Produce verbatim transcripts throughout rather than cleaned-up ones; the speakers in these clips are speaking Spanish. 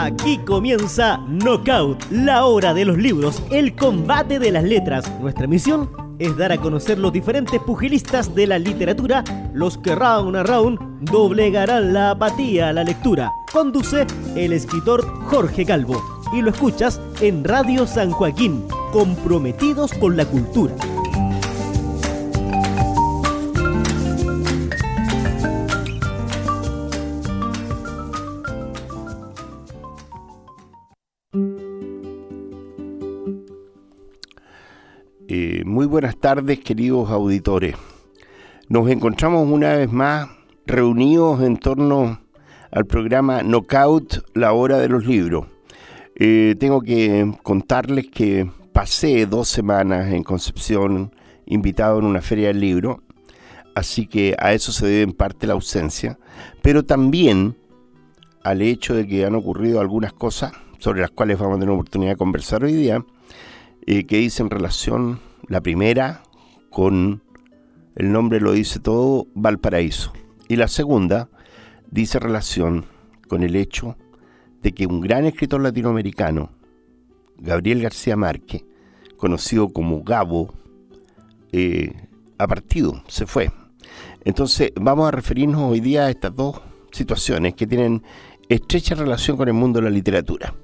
Aquí comienza Knockout, la hora de los libros, el combate de las letras. Nuestra misión es dar a conocer los diferentes pugilistas de la literatura, los que round a round doblegarán la apatía a la lectura. Conduce el escritor Jorge Calvo y lo escuchas en Radio San Joaquín, comprometidos con la cultura. Eh, muy buenas tardes, queridos auditores. Nos encontramos una vez más reunidos en torno al programa Knockout, la hora de los libros. Eh, tengo que contarles que pasé dos semanas en Concepción, invitado en una feria del libro, así que a eso se debe en parte la ausencia, pero también al hecho de que han ocurrido algunas cosas sobre las cuales vamos a tener oportunidad de conversar hoy día, Eh, que dice en relación, la primera, con el nombre lo dice todo, Valparaíso. Y la segunda, dice relación con el hecho de que un gran escritor latinoamericano, Gabriel García Márquez, conocido como Gabo, eh, ha partido, se fue. Entonces vamos a referirnos hoy día a estas dos situaciones que tienen estrecha relación con el mundo de la literatura.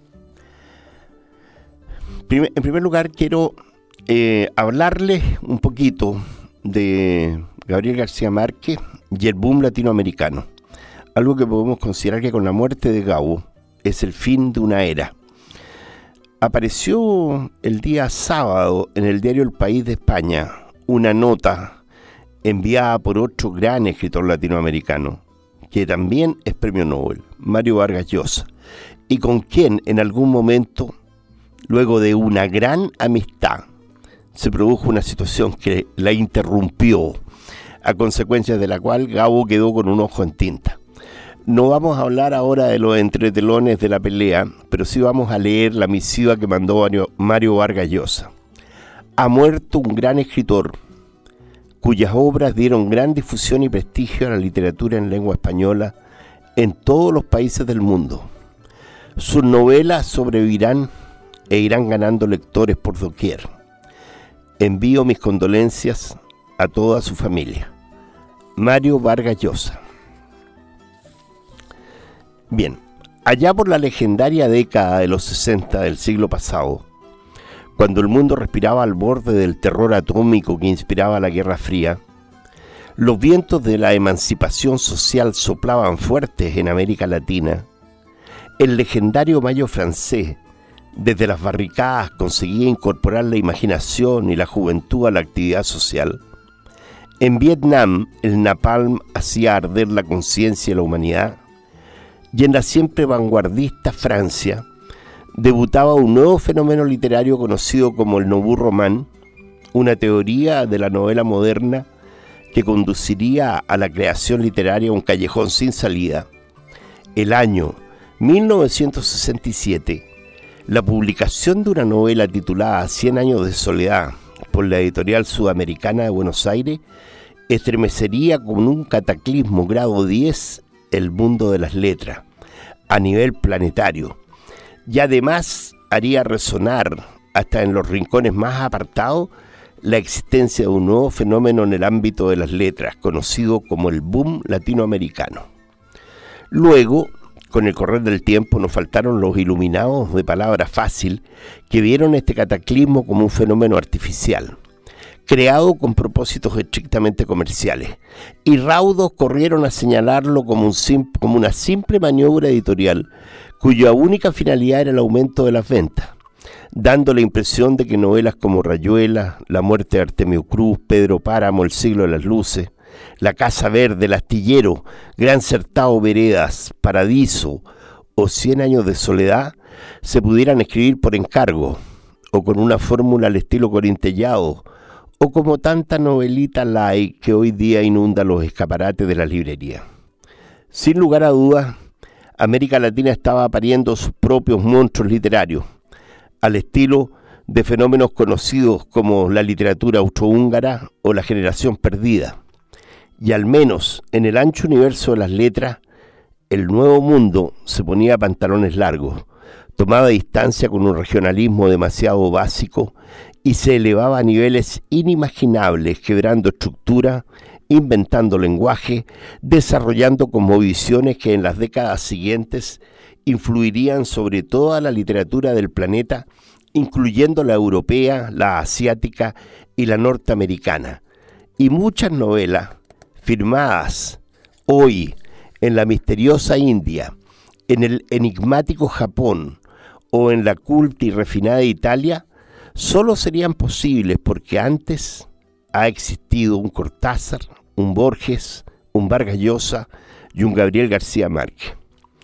En primer lugar, quiero eh, hablarles un poquito de Gabriel García Márquez y el boom latinoamericano. Algo que podemos considerar que con la muerte de Gabo es el fin de una era. Apareció el día sábado en el diario El País de España una nota enviada por otro gran escritor latinoamericano, que también es premio Nobel, Mario Vargas Llosa, y con quien en algún momento, luego de una gran amistad, se produjo una situación que la interrumpió, a consecuencia de la cual Gabo quedó con un ojo en tinta. No vamos a hablar ahora de los entretelones de la pelea, pero sí vamos a leer la misiva que mandó Mario Vargas Llosa. Ha muerto un gran escritor, cuyas obras dieron gran difusión y prestigio a la literatura en lengua española en todos los países del mundo. Sus novelas sobrevivirán e irán ganando lectores por doquier. Envío mis condolencias a toda su familia. Mario Vargas Llosa. Bien, allá por la legendaria década de los sesenta del siglo pasado, cuando el mundo respiraba al borde del terror atómico que inspiraba la Guerra Fría, los vientos de la emancipación social soplaban fuertes en América Latina. El legendario Mayo francés, desde las barricadas, conseguía incorporar la imaginación y la juventud a la actividad social. En Vietnam, el napalm hacía arder la conciencia de la humanidad. Y en la siempre vanguardista Francia, debutaba un nuevo fenómeno literario conocido como el Nouveau Roman, una teoría de la novela moderna que conduciría a la creación literaria un callejón sin salida. El año mil novecientos sesenta y siete, la publicación de una novela titulada Cien años de soledad por la editorial sudamericana de Buenos Aires estremecería con un cataclismo grado diez el mundo de las letras a nivel planetario, y además haría resonar hasta en los rincones más apartados la existencia de un nuevo fenómeno en el ámbito de las letras conocido como el boom latinoamericano. Luego, con el correr del tiempo, nos faltaron los iluminados de palabra fácil que vieron este cataclismo como un fenómeno artificial, creado con propósitos estrictamente comerciales, y raudos corrieron a señalarlo como, un sim- como una simple maniobra editorial cuya única finalidad era el aumento de las ventas, dando la impresión de que novelas como Rayuela, La muerte de Artemio Cruz, Pedro Páramo, El siglo de las luces, La casa verde, El astillero, Gran Certao Veredas, Paradiso o Cien años de soledad se pudieran escribir por encargo o con una fórmula al estilo Corintellado o como tanta novelita light que hoy día inunda los escaparates de la librería. Sin lugar a dudas, América Latina estaba pariendo sus propios monstruos literarios, al estilo de fenómenos conocidos como la literatura austrohúngara o la generación perdida. Y al menos en el ancho universo de las letras, el nuevo mundo se ponía pantalones largos, tomaba distancia con un regionalismo demasiado básico y se elevaba a niveles inimaginables, quebrando estructura, inventando lenguaje, desarrollando cosmovisiones que en las décadas siguientes influirían sobre toda la literatura del planeta, incluyendo la europea, la asiática y la norteamericana. Y muchas novelas firmadas hoy en la misteriosa India, en el enigmático Japón o en la culta y refinada Italia, solo serían posibles porque antes ha existido un Cortázar, un Borges, un Vargas Llosa y un Gabriel García Márquez.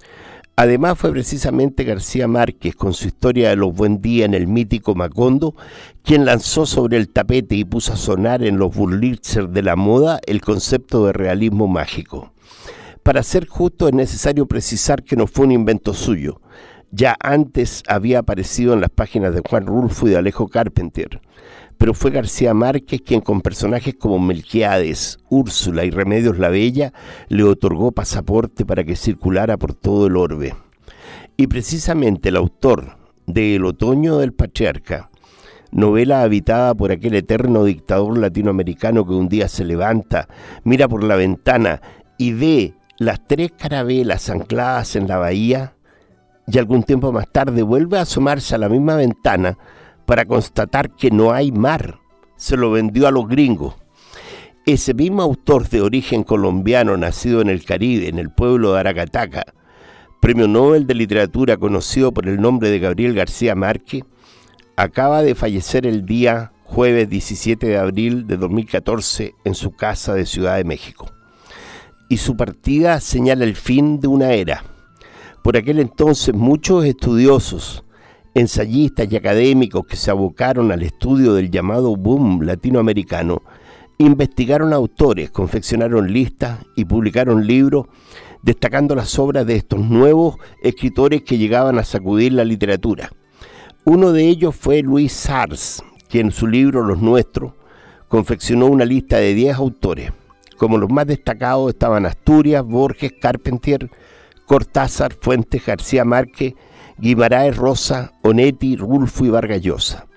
Además fue precisamente García Márquez, con su historia de los Buen Día en el mítico Macondo, quien lanzó sobre el tapete y puso a sonar en los Wurlitzer de la moda el concepto de realismo mágico. Para ser justo es necesario precisar que no fue un invento suyo. Ya antes había aparecido en las páginas de Juan Rulfo y de Alejo Carpentier, pero fue García Márquez quien con personajes como Melquiades, Úrsula y Remedios la Bella le otorgó pasaporte para que circulara por todo el orbe. Y precisamente el autor de El otoño del patriarca, novela habitada por aquel eterno dictador latinoamericano que un día se levanta, mira por la ventana y ve las tres carabelas ancladas en la bahía, y algún tiempo más tarde vuelve a asomarse a la misma ventana para constatar que no hay mar. Se lo vendió a los gringos. Ese mismo autor de origen colombiano, nacido en el Caribe, en el pueblo de Aracataca, premio Nobel de Literatura conocido por el nombre de Gabriel García Márquez, acaba de fallecer el día jueves diecisiete de abril de dos mil catorce en su casa de Ciudad de México. Y su partida señala el fin de una era. Por aquel entonces muchos estudiosos, ensayistas y académicos que se abocaron al estudio del llamado boom latinoamericano, investigaron autores, confeccionaron listas y publicaron libros destacando las obras de estos nuevos escritores que llegaban a sacudir la literatura. Uno de ellos fue Luis Sars, quien en su libro Los Nuestros confeccionó una lista de diez autores. Como los más destacados estaban Asturias, Borges, Carpentier, Cortázar, Fuentes, García Márquez, Guimarães Rosa, Onetti, Rulfo y Vargas Llosa.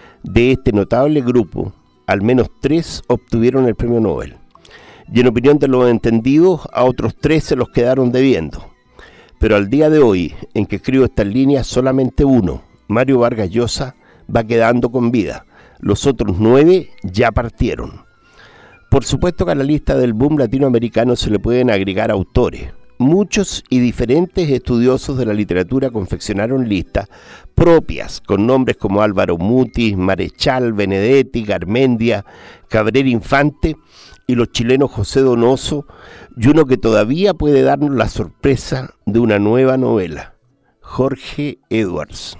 De este notable grupo, al menos tres obtuvieron el premio Nobel. Y en opinión de los entendidos, a otros tres se los quedaron debiendo. Pero al día de hoy, en que escribo estas líneas, solamente uno, Mario Vargas Llosa, va quedando con vida. Los otros nueve ya partieron. Por supuesto que a la lista del boom latinoamericano se le pueden agregar autores. Muchos y diferentes estudiosos de la literatura confeccionaron listas propias, con nombres como Álvaro Mutis, Marechal, Benedetti, Garmendia, Cabrera Infante y los chilenos José Donoso, y uno que todavía puede darnos la sorpresa de una nueva novela, Jorge Edwards.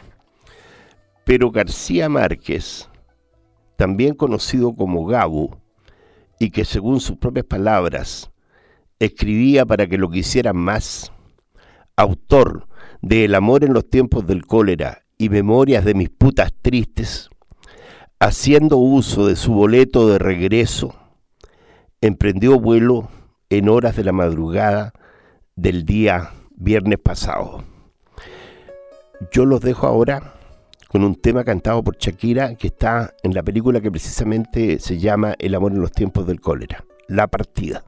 Pero García Márquez, también conocido como Gabo, y que según sus propias palabras, escribía para que lo quisieran más, autor de El amor en los tiempos del cólera y Memorias de mis putas tristes, haciendo uso de su boleto de regreso, emprendió vuelo en horas de la madrugada del día viernes pasado. Yo los dejo ahora con un tema cantado por Shakira que está en la película que precisamente se llama El amor en los tiempos del cólera, La partida.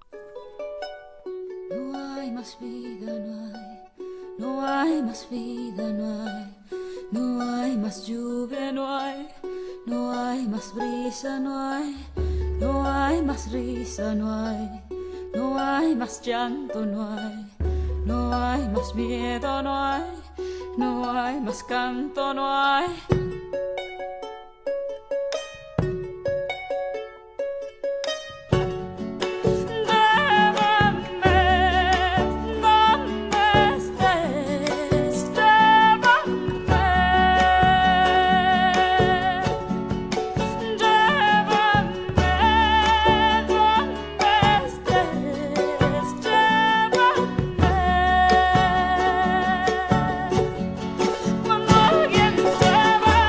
Más vida no hay, no hay más vida, no hay, no hay más lluvia, no hay, no hay más brisa, no hay, no hay más risa, no hay, no hay más llanto, no hay, no hay más miedo, no hay, no hay más canto, no hay. Cuando alguien se va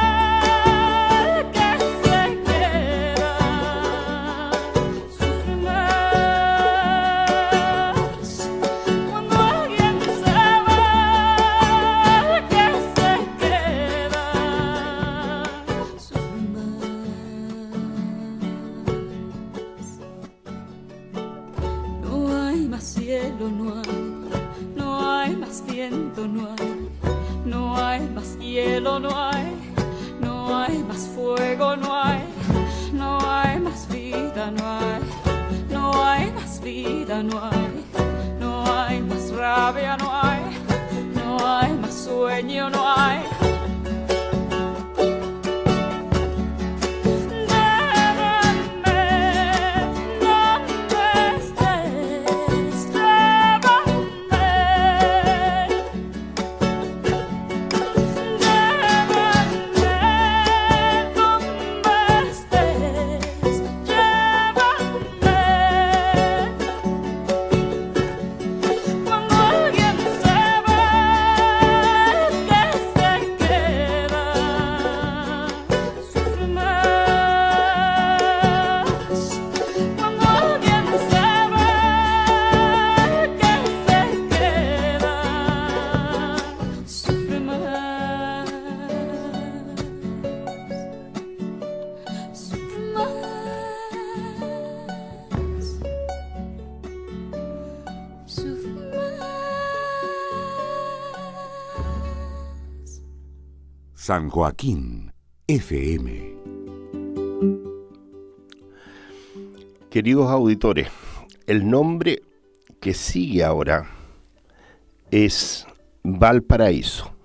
cielo, no hay, no hay más viento, no hay, no hay más hielo, no hay, no hay más fuego, no hay, no hay más vida, no hay, no hay más vida, no hay, no hay más rabia, no hay, no hay más sueño, no hay. San Joaquín F M. Queridos auditores, el nombre que sigue ahora es Valparaíso.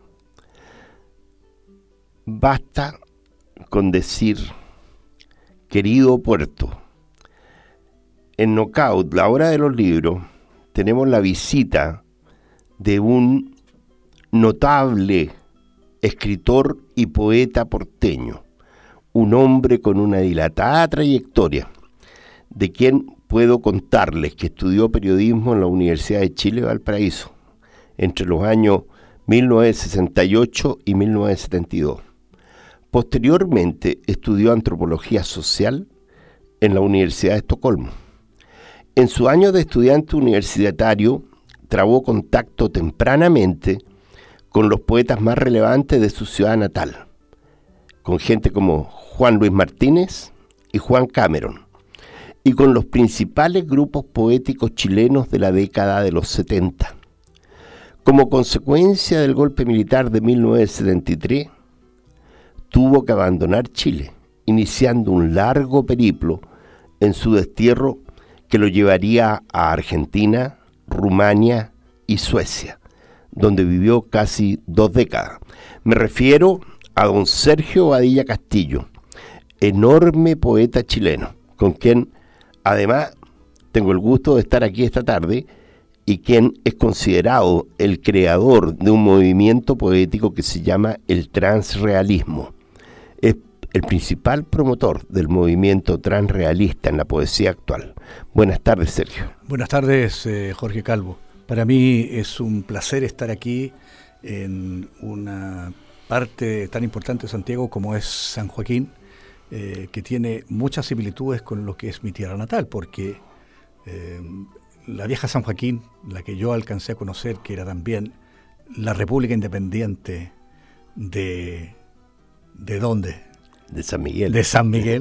Basta con decir querido puerto. En Knockout, la hora de los libros, tenemos la visita de un notable escritor y poeta porteño, un hombre con una dilatada trayectoria, de quien puedo contarles que estudió periodismo en la Universidad de Chile Valparaíso entre los años mil novecientos sesenta y ocho y mil novecientos setenta y dos. Posteriormente estudió antropología social en la Universidad de Estocolmo. En su año de estudiante universitario trabó contacto tempranamente con los poetas más relevantes de su ciudad natal, con gente como Juan Luis Martínez y Juan Cameron, y con los principales grupos poéticos chilenos de la década de los setenta. Como consecuencia del golpe militar de mil novecientos setenta y tres, tuvo que abandonar Chile, iniciando un largo periplo en su destierro que lo llevaría a Argentina, Rumania y Suecia, donde vivió casi dos décadas. Me refiero a don Sergio Badilla Castillo, enorme poeta chileno, con quien además tengo el gusto de estar aquí esta tarde y quien es considerado el creador de un movimiento poético que se llama el transrealismo. Es el principal promotor del movimiento transrealista en la poesía actual. Buenas tardes, Sergio. Buenas tardes, eh, Jorge Calvo. Para mí es un placer estar aquí en una parte tan importante de Santiago como es San Joaquín, eh, que tiene muchas similitudes con lo que es mi tierra natal, porque eh, la vieja San Joaquín, la que yo alcancé a conocer, que era también la República Independiente de... ¿De dónde? De San Miguel. De San Miguel.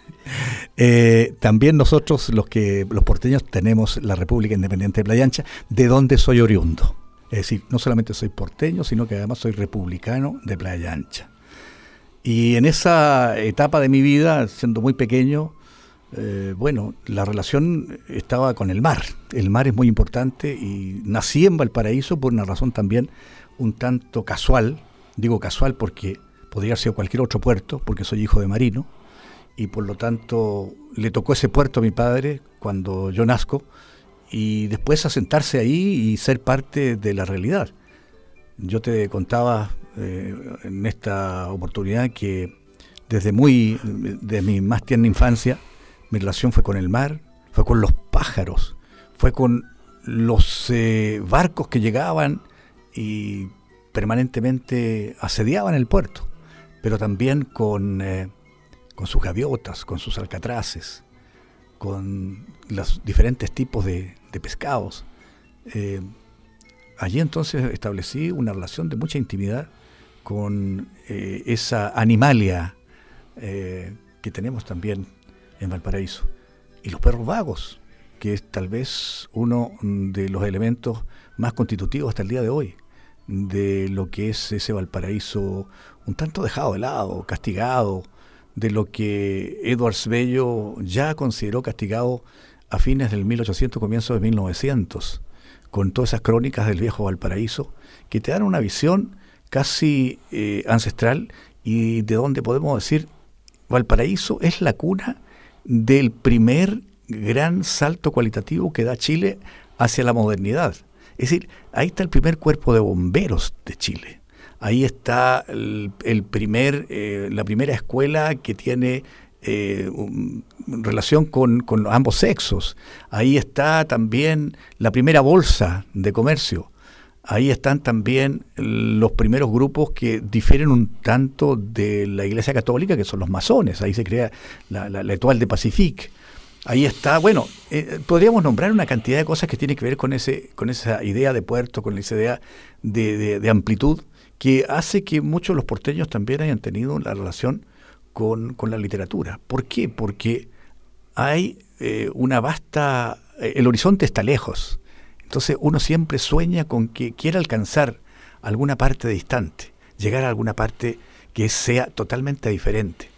Eh, también nosotros, los que los porteños, tenemos la República Independiente de Playa Ancha, de donde soy oriundo. Es decir, no solamente soy porteño, sino que además soy republicano de Playa Ancha. Y en esa etapa de mi vida, siendo muy pequeño, eh, bueno, la relación estaba con el mar. El mar es muy importante y nací en Valparaíso por una razón también un tanto casual. Digo casual porque podría haber sido cualquier otro puerto, porque soy hijo de marino. Y por lo tanto le tocó ese puerto a mi padre cuando yo nazco, y después asentarse ahí y ser parte de la realidad. Yo te contaba eh, en esta oportunidad que desde muy, de mi más tierna infancia, mi relación fue con el mar, fue con los pájaros, fue con los eh, barcos que llegaban y permanentemente asediaban el puerto, pero también con... Eh, con sus gaviotas, con sus alcatraces, con los diferentes tipos de, de pescados. Eh, allí entonces establecí una relación de mucha intimidad con eh, esa animalia eh, que tenemos también en Valparaíso. Y los perros vagos, que es tal vez uno de los elementos más constitutivos hasta el día de hoy de lo que es ese Valparaíso un tanto dejado de lado, castigado, de lo que Edwards Bello ya consideró castigado a fines del mil ochocientos, comienzos de mil novecientos, con todas esas crónicas del viejo Valparaíso, que te dan una visión casi eh, ancestral y de donde podemos decir Valparaíso es la cuna del primer gran salto cualitativo que da Chile hacia la modernidad. Es decir, ahí está el primer cuerpo de bomberos de Chile. Ahí está el, el primer, eh, la primera escuela que tiene eh, un, relación con, con ambos sexos. Ahí está también la primera bolsa de comercio. Ahí están también los primeros grupos que difieren un tanto de la Iglesia Católica, que son los masones. Ahí se crea la, la, la Étoile de Pacifique. Ahí está, bueno, eh, podríamos nombrar una cantidad de cosas que tienen que ver con ese, con esa idea de puerto, con esa idea de, de, de amplitud, que hace que muchos de los porteños también hayan tenido la relación con, con la literatura. ¿Por qué? Porque hay eh, una vasta... Eh, el horizonte está lejos. Entonces uno siempre sueña con que quiera alcanzar alguna parte distante, llegar a alguna parte que sea totalmente diferente.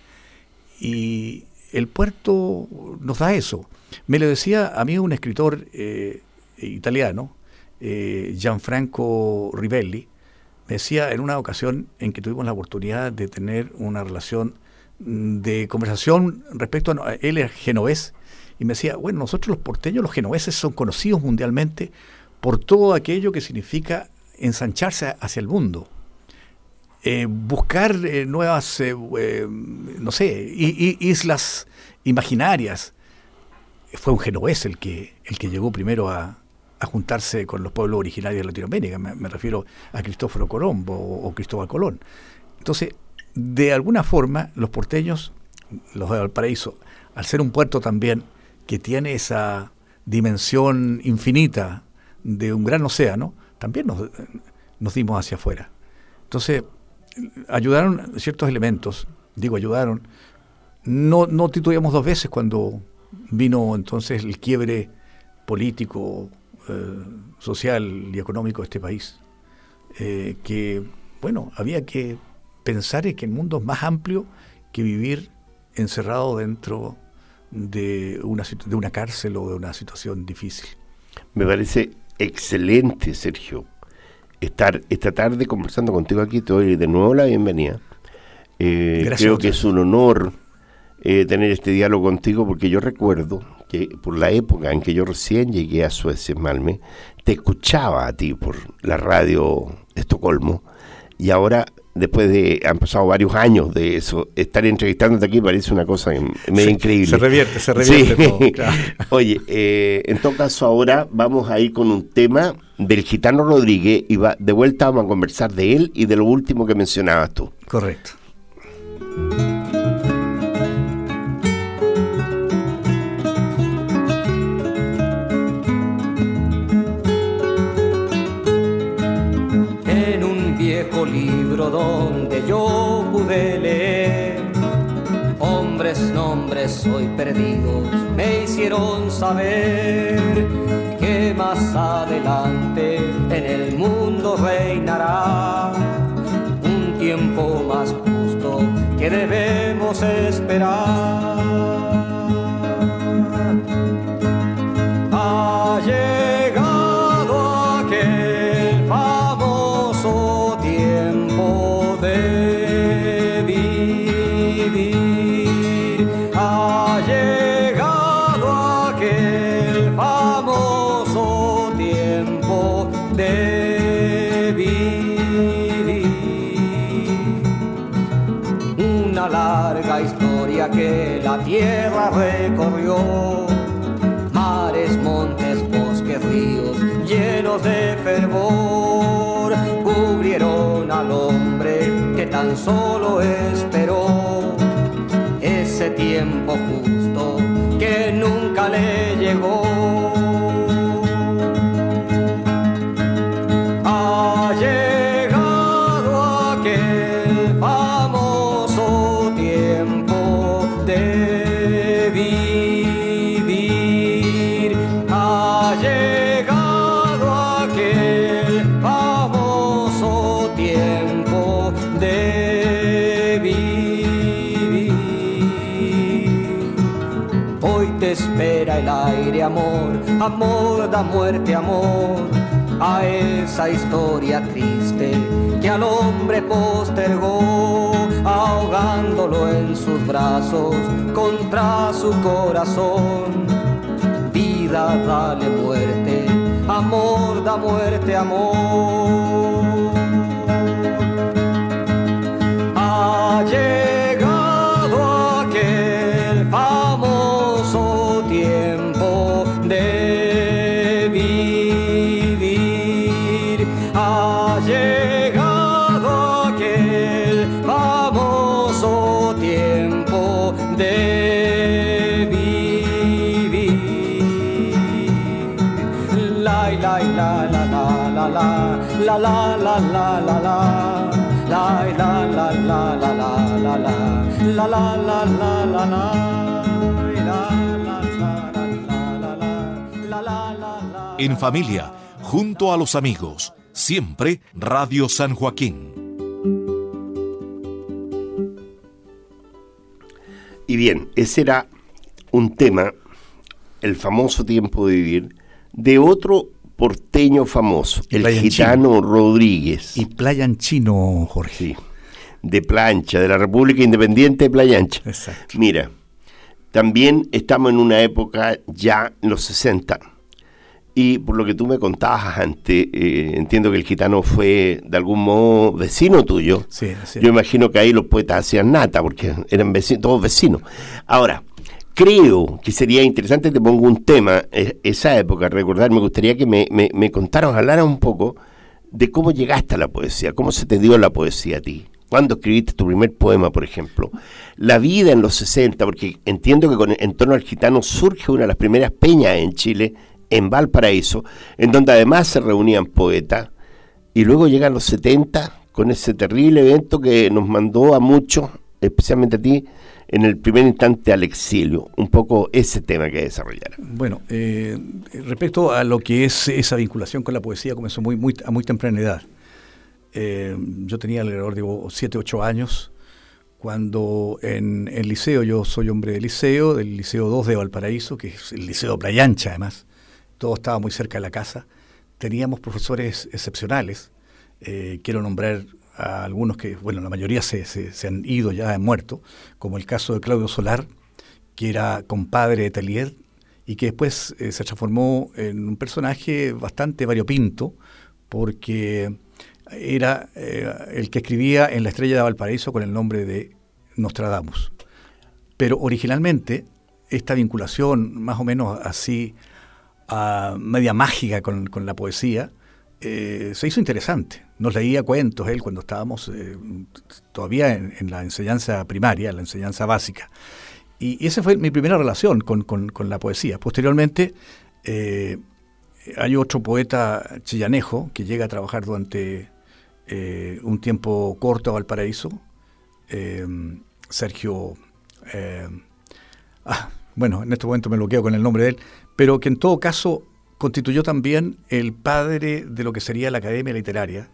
Y el puerto nos da eso. Me lo decía a mí un escritor eh, italiano, eh, Gianfranco Rivelli, me decía en una ocasión en que tuvimos la oportunidad de tener una relación de conversación respecto a... Él era genovés, y me decía, bueno, nosotros los porteños, los genoveses, son conocidos mundialmente por todo aquello que significa ensancharse hacia el mundo. Eh, buscar eh, nuevas, eh, eh, no sé, i, i, islas imaginarias. Fue un genovés el que, el que llegó primero a, a juntarse con los pueblos originarios de Latinoamérica. Me, me refiero a Cristóforo Colombo o, o Cristóbal Colón. Entonces, de alguna forma, los porteños, los de Valparaíso, al ser un puerto también que tiene esa dimensión infinita de un gran océano, también nos, nos dimos hacia afuera. Entonces, ayudaron ciertos elementos, digo ayudaron, no, no titubeamos dos veces cuando vino entonces el quiebre político, eh, social y económico de este país, eh, que, bueno, había que pensar en que el mundo es más amplio que vivir encerrado dentro de una, de una cárcel o de una situación difícil. Me parece excelente, Sergio, estar esta tarde conversando contigo aquí. Te doy de nuevo la bienvenida. Eh, Gracias. Creo que es un honor eh, tener este diálogo contigo, porque yo recuerdo que por la época en que yo recién llegué a Suecia, en Malmö, te escuchaba a ti por la radio Estocolmo, y ahora, después de, han pasado varios años de eso, estar entrevistándote aquí parece una cosa medio sí, increíble. Se revierte, se revierte sí. todo, claro. Oye, eh, en todo caso ahora vamos a ir con un tema del Gitano Rodríguez, y va, de vuelta vamos a conversar de él y de lo último que mencionabas tú. Correcto. Libro donde yo pude leer hombres, nombres hoy perdidos, me hicieron saber que más adelante en el mundo reinará un tiempo más justo que debemos esperar. Ha llegado aquel famoso tiempo de vivir, ha llegado aquel famoso tiempo de vivir. Una larga historia que la tierra recorrió, mares, montes, bosques, ríos llenos de fervor, cubrieron al hombre que tan solo esperó ese tiempo justo que nunca le llegó. Ha llegado aquel famoso tiempo de vivir, aire, amor, amor da muerte, amor, a esa historia triste que al hombre postergó, ahogándolo en sus brazos contra su corazón. Vida, dale muerte, amor da muerte, amor. Ha llegado aquel famoso tiempo de vivir. Ha llegado aquel famoso tiempo de vivir. La la la la la la la la la la la la la. La la la la la la la la la la la la la la. En familia, junto a los amigos, siempre Radio San Joaquín. Y bien, ese era un tema, el famoso tiempo de vivir, de otro porteño famoso, el Gitano Rodríguez. Y Playa en Chino, Jorge. Sí, de Plancha, de la República Independiente de Playa Ancha. Exacto. Mira, también estamos en una época ya en los sesenta, y por lo que tú me contabas antes, eh, entiendo que el Gitano fue de algún modo vecino tuyo. Sí, sí. Yo imagino que ahí los poetas hacían nata, porque eran vecinos, todos vecinos. Ahora, creo que sería interesante, te pongo un tema, esa época, recordar, me gustaría que me, me, me contaras, hablaras un poco de cómo llegaste a la poesía, cómo se te dio la poesía a ti, cuándo escribiste tu primer poema, por ejemplo, la vida en los sesenta, porque entiendo que con, en torno al Gitano surge una de las primeras peñas en Chile, en Valparaíso, en donde además se reunían poetas, y luego llegan los setenta con ese terrible evento que nos mandó a muchos, especialmente a ti, en el primer instante al exilio, un poco ese tema que desarrollar. Bueno, eh, respecto a lo que es esa vinculación con la poesía, comenzó muy, muy, a muy temprana edad. Eh, yo tenía alrededor de siete, ocho años, cuando en el liceo, yo soy hombre de liceo, del Liceo dos de Valparaíso, que es el Liceo Playa Ancha además, todo estaba muy cerca de la casa, teníamos profesores excepcionales, eh, quiero nombrar a algunos que, bueno, la mayoría se, se, se han ido, ya han muerto, como el caso de Claudio Solar, que era compadre de Telier y que después eh, se transformó en un personaje bastante variopinto, porque era eh, el que escribía en La Estrella de Valparaíso con el nombre de Nostradamus. Pero originalmente esta vinculación más o menos así, uh, media mágica con, con la poesía, eh, se hizo interesante. Nos leía cuentos él cuando estábamos eh, todavía en, en la enseñanza primaria, la enseñanza básica. Y, y esa fue mi primera relación con, con, con la poesía. Posteriormente eh, hay otro poeta chillanejo que llega a trabajar durante eh, un tiempo corto a Valparaíso, eh, Sergio... Eh, ah, bueno, en este momento me bloqueo con el nombre de él, pero que en todo caso constituyó también el padre de lo que sería la Academia Literaria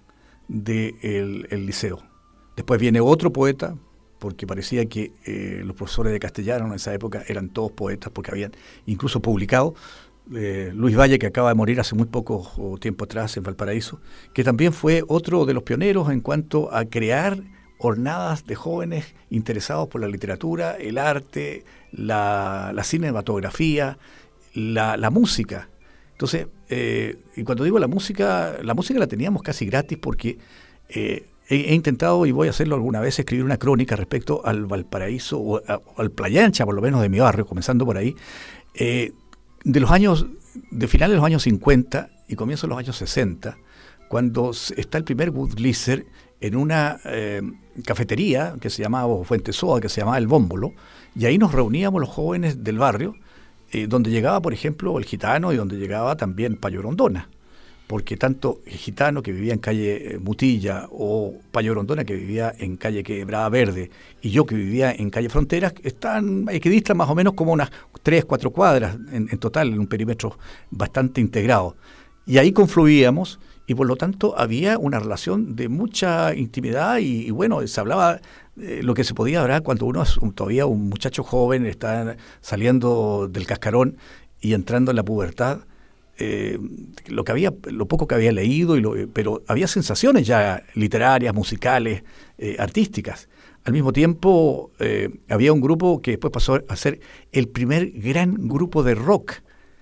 del el liceo. Después viene otro poeta, porque parecía que eh, los profesores de castellano en esa época eran todos poetas, porque habían incluso publicado eh, Luis Valle, que acaba de morir hace muy poco tiempo atrás en Valparaíso, que también fue otro de los pioneros en cuanto a crear hornadas de jóvenes interesados por la literatura, el arte, la, la cinematografía, la, la música. Entonces, eh, y cuando digo la música, la música la teníamos casi gratis porque eh, he, he intentado, y voy a hacerlo alguna vez, escribir una crónica respecto al Valparaíso, o, a, o al Playa Ancha, por lo menos de mi barrio, comenzando por ahí, eh, de los años, de finales de los años cincuenta y comienzos de los años sesenta, cuando está el primer Budweiser en una eh, cafetería que se llamaba Fuente Soda, que se llamaba El Bómbolo, y ahí nos reuníamos los jóvenes del barrio, Eh, donde llegaba, por ejemplo, el Gitano y donde llegaba también Payo Grondona, porque tanto el Gitano, que vivía en calle Mutilla, o Payo Grondona, que vivía en calle Quebrada Verde, y yo, que vivía en calle Fronteras, están equidistas más o menos como unas tres, cuatro cuadras en, en total, en un perímetro bastante integrado. Y ahí confluíamos, y por lo tanto había una relación de mucha intimidad, y, y bueno, se hablaba eh, lo que se podía hablar cuando uno es un, todavía un muchacho joven, está saliendo del cascarón, y entrando en la pubertad, eh, lo que había, lo poco que había leído, y lo, pero había sensaciones ya literarias, musicales, eh, artísticas. Al mismo tiempo, eh, había un grupo que después pasó a ser el primer gran grupo de rock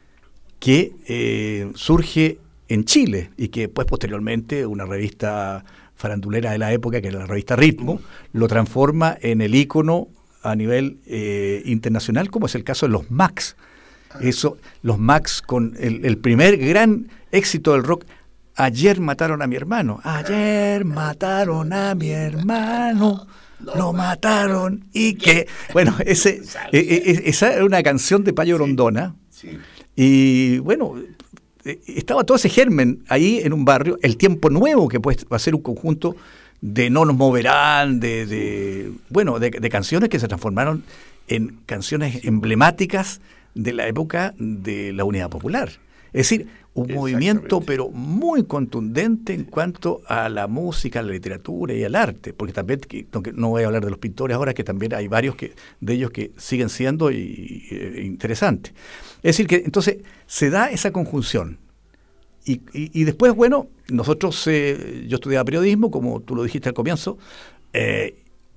que eh, surge en Chile y que después posteriormente una revista farandulera de la época, que era la revista Ritmo, lo transforma en el ícono a nivel eh, internacional, como es el caso de los Max. Eso, los Max con el, el primer gran éxito del rock, Ayer mataron a mi hermano, ayer mataron a mi hermano, lo mataron y que... Bueno, ese, eh, esa era una canción de Payo Grondona, sí, sí. Y bueno, estaba todo ese germen ahí en un barrio, el Tiempo Nuevo, que pues va a ser un conjunto de No nos moverán, de, de bueno, de, de canciones que se transformaron en canciones emblemáticas de la época de la Unidad Popular. Es decir, un movimiento pero muy contundente en cuanto a la música, a la literatura y al arte, porque también, no voy a hablar de los pintores ahora, que también hay varios que, de ellos que siguen siendo y, y, interesantes. Es decir, que entonces se da esa conjunción. Y, y, y después, bueno, nosotros, eh, yo estudiaba periodismo, como tú lo dijiste al comienzo, eh,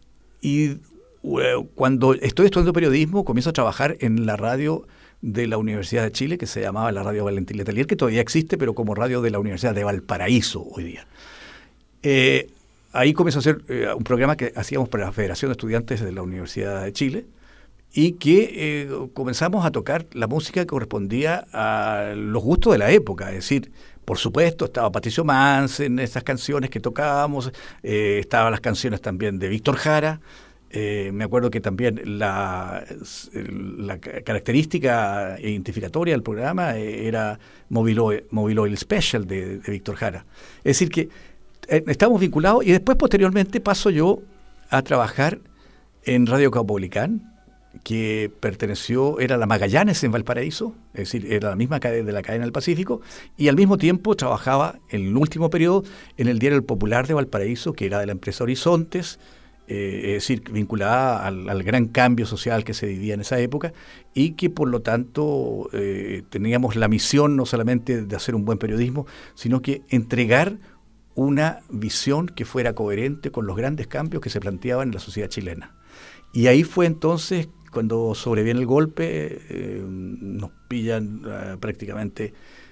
y bueno, cuando estoy estudiando periodismo, comienzo a trabajar en la radio de la Universidad de Chile, que se llamaba la Radio Valentín Letelier, que todavía existe, pero como radio de la Universidad de Valparaíso hoy día. Eh, ahí comenzó a hacer eh, un programa que hacíamos para la Federación de Estudiantes de la Universidad de Chile, y que eh, comenzamos a tocar la música que correspondía a los gustos de la época. Es decir, por supuesto, estaba Patricio Mans en esas canciones que tocábamos, eh, estaban las canciones también de Víctor Jara. Eh, me acuerdo que también la, la característica identificatoria del programa era Mobile Oil, Mobile Oil Special de, de Víctor Jara. Es decir, que eh, estamos vinculados, y después posteriormente paso yo a trabajar en Radio Caupolicán, que perteneció, era la Magallanes en Valparaíso, es decir, era la misma cadena de la cadena del Pacífico, y al mismo tiempo trabajaba en el último periodo en el Diario El Popular de Valparaíso, que era de la empresa Horizontes, eh, es decir, vinculada al, al gran cambio social que se vivía en esa época, y que por lo tanto eh, teníamos la misión no solamente de hacer un buen periodismo, sino que entregar una visión que fuera coherente con los grandes cambios que se planteaban en la sociedad chilena. Y ahí fue entonces cuando sobreviene el golpe, eh, nos pillan uh, prácticamente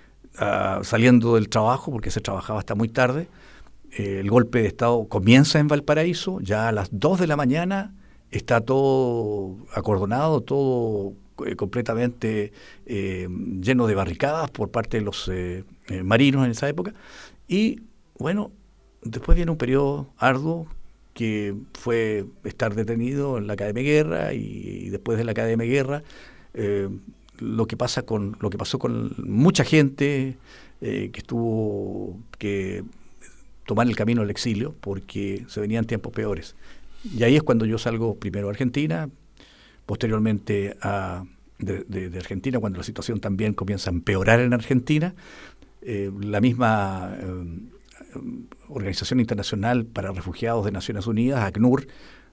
uh, saliendo del trabajo, porque se trabajaba hasta muy tarde. Eh, el golpe de Estado comienza en Valparaíso, ya a las dos de la mañana está todo acordonado, todo eh, completamente eh, lleno de barricadas por parte de los eh, eh, marinos en esa época. Y bueno, después viene un periodo arduo, que fue estar detenido en la Academia de Guerra, y, y después de la Academia de Guerra eh, lo que pasa con lo que pasó con mucha gente eh, que estuvo que tomar el camino del exilio, porque se venían tiempos peores. Y ahí es cuando yo salgo primero a Argentina, posteriormente a, de, de, de Argentina, cuando la situación también comienza a empeorar en Argentina. Eh, la misma eh, Organización Internacional para Refugiados de Naciones Unidas, ACNUR,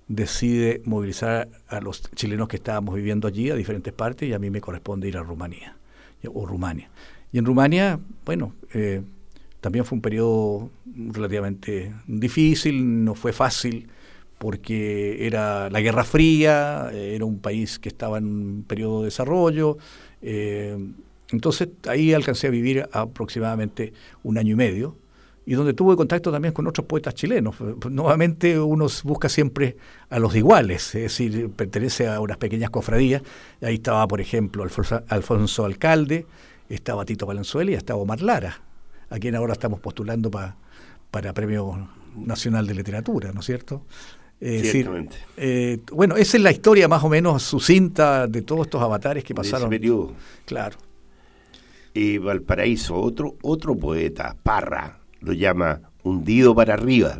decide movilizar a los chilenos que estábamos viviendo allí a diferentes partes, y a mí me corresponde ir a Rumanía o Rumania. Y en Rumania, bueno, eh, también fue un periodo relativamente difícil, no fue fácil, porque era la Guerra Fría, eh, era un país que estaba en un periodo de desarrollo. Eh, entonces ahí alcancé a vivir aproximadamente un año y medio, y donde tuve contacto también con otros poetas chilenos. Nuevamente uno busca siempre a los iguales, es decir, pertenece a unas pequeñas cofradías. Ahí estaba, por ejemplo, Alfonso, Alfonso Alcalde, estaba Tito Valenzuela y estaba Omar Lara, a quien ahora estamos postulando pa, para Premio Nacional de Literatura, ¿no es cierto? Eh, Ciertamente. Decir, eh, bueno, esa es la historia más o menos sucinta de todos estos avatares que pasaron. De ese periodo. Claro. Y Valparaíso, otro, otro poeta, Parra, lo llama hundido para arriba.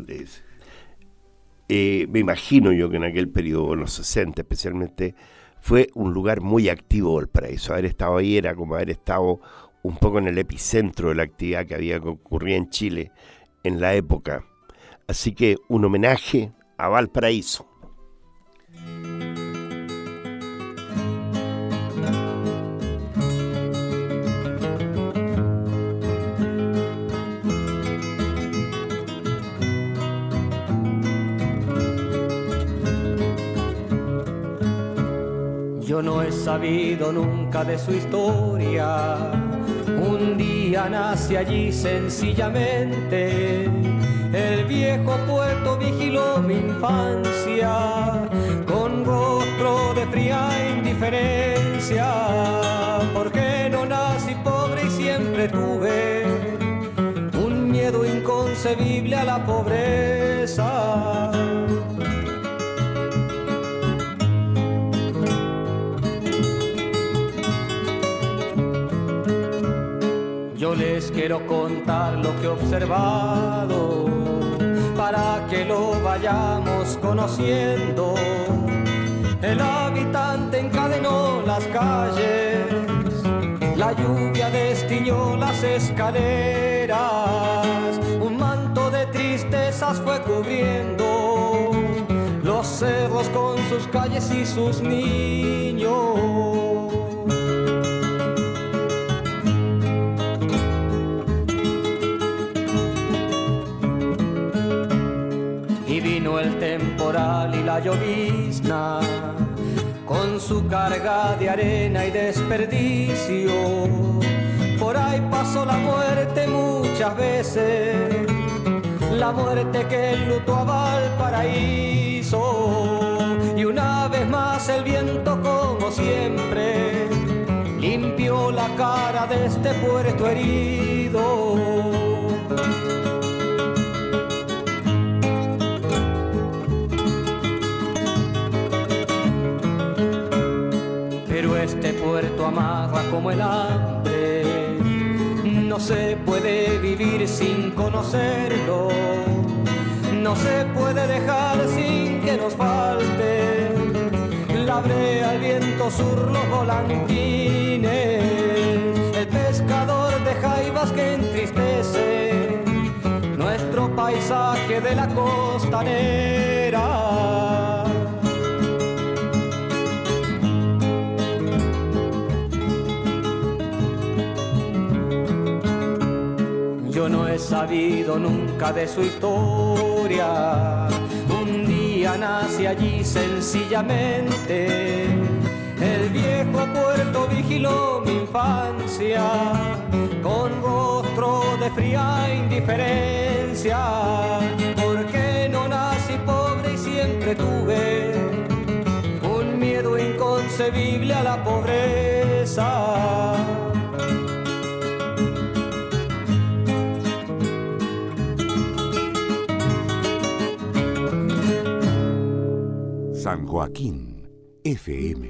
Eh, me imagino yo que en aquel periodo, en los sesenta especialmente, fue un lugar muy activo Valparaíso. Haber estado ahí era como haber estado un poco en el epicentro de la actividad que había que ocurrir en Chile en la época. Así que un homenaje a Valparaíso. Yo no he sabido nunca de su historia. Un día nace allí sencillamente. El viejo puerto vigiló mi infancia con rostro de fría indiferencia. Porque no nací pobre y siempre tuve un miedo inconcebible a la pobreza. Yo les quiero contar lo que he observado para que lo vayamos conociendo. El habitante encadenó las calles, la lluvia destiñó las escaleras, un manto de tristezas fue cubriendo los cerros con sus calles y sus niños. El temporal y la llovizna con su carga de arena y desperdicio. Por ahí pasó la muerte muchas veces, la muerte que enlutó a Valparaíso. Y una vez más el viento, como siempre, limpió la cara de este puerto herido. Este puerto amarra como el hambre, no se puede vivir sin conocerlo, no se puede dejar sin que nos falte la brea, el viento sur, los volantines, el pescador de jaivas que entristece nuestro paisaje de la costanera. Yo no he sabido nunca de su historia. Un día nace allí sencillamente. El viejo puerto vigiló mi infancia con rostro de fría indiferencia. Porque no nací pobre y siempre tuve un miedo inconcebible a la pobreza. San Joaquín F M.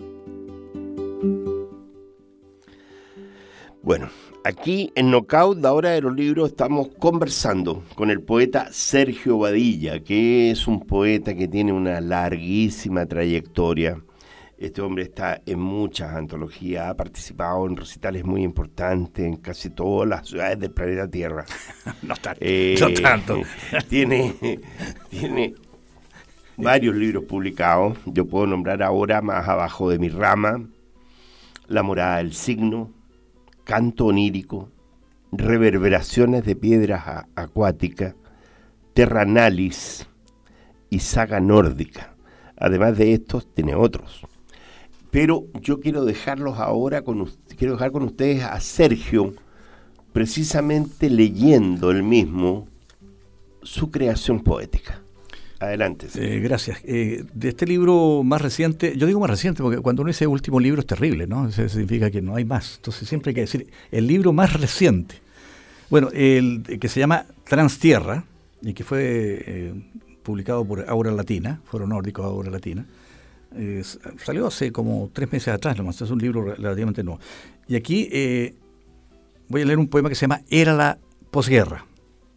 Bueno, aquí en Knockout, la hora de los libros, estamos conversando con el poeta Sergio Badilla, que es un poeta que tiene una larguísima trayectoria. Este hombre está en muchas antologías, ha participado en recitales muy importantes en casi todas las ciudades del planeta Tierra. No tanto. Eh, no tanto. Tiene, tiene varios libros publicados. Yo puedo nombrar ahora, Más abajo de mi rama, La morada del signo, Canto onírico, Reverberaciones de piedras acuáticas, Terranalis y Saga nórdica. Además de estos, tiene otros. Pero yo quiero dejarlos ahora con quiero dejar con ustedes a Sergio, precisamente leyendo él mismo su creación poética. Adelante. Eh, gracias. Eh, de este libro más reciente, yo digo más reciente porque cuando uno dice último libro es terrible, ¿no? Eso significa que no hay más. Entonces siempre hay que decir el libro más reciente. Bueno, el, el que se llama Transtierra y que fue eh, publicado por Aura Latina, Foro Nórdico Aura Latina, eh, salió hace como tres meses atrás nomás, es un libro relativamente nuevo. Y aquí eh, voy a leer un poema que se llama Era la posguerra.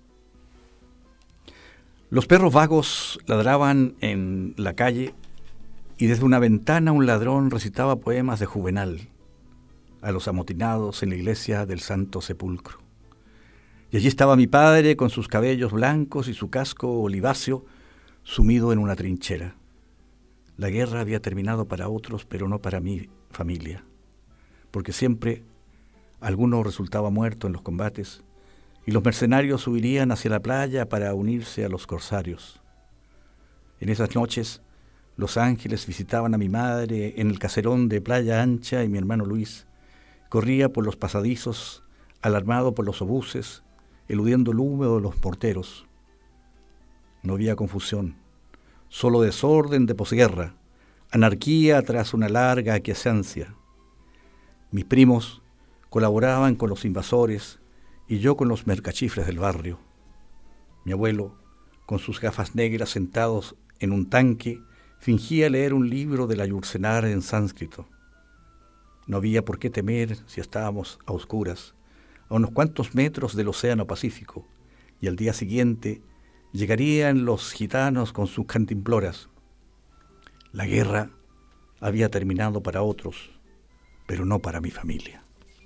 Los perros vagos ladraban en la calle y desde una ventana un ladrón recitaba poemas de Juvenal a los amotinados en la iglesia del Santo Sepulcro. Y allí estaba mi padre con sus cabellos blancos y su casco oliváceo sumido en una trinchera. La guerra había terminado para otros, pero no para mi familia, porque siempre alguno resultaba muerto en los combates y los mercenarios huirían hacia la playa para unirse a los corsarios. En esas noches Los ángeles visitaban a mi madre en el caserón de Playa Ancha y mi hermano Luis corría por los pasadizos, alarmado por los obuses, eludiendo el húmedo de los porteros. No había confusión, solo desorden de posguerra, anarquía tras una larga aquiescencia. Mis primos colaboraban con los invasores y yo con los mercachifles del barrio. Mi abuelo, con sus gafas negras sentados en un tanque, fingía leer un libro de la Yursenar en sánscrito. No había por qué temer si estábamos a oscuras, a unos cuantos metros del Océano Pacífico, y al día siguiente llegarían los gitanos con sus cantimploras. La guerra había terminado para otros, pero no para mi familia.